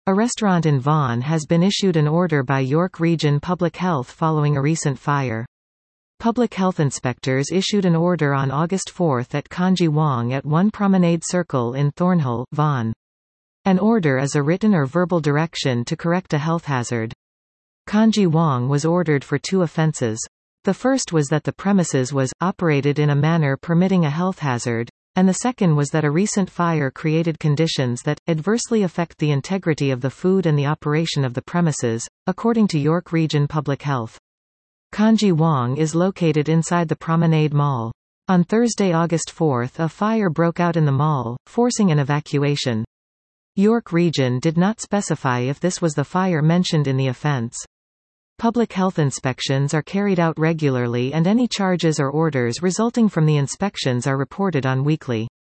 A restaurant in Vaughan has been issued an order by York Region Public Health following a recent fire. Public health inspectors issued an order on August 4 at Kanji Wong at 1 Promenade Circle in Thornhill, Vaughan. An order is a written or verbal direction to correct a health hazard. Kanji Wong was ordered for 2 offences. The first was that the premises was operated in a manner permitting a health hazard, and the second was that a recent fire created conditions that adversely affect the integrity of the food and the operation of the premises, according to York Region Public Health. Kanji Wong is located inside the Promenade Mall. On Thursday, August 4, a fire broke out in the mall, forcing an evacuation. York Region did not specify if this was the fire mentioned in the offence. Public health inspections are carried out regularly and any charges or orders resulting from the inspections are reported on weekly.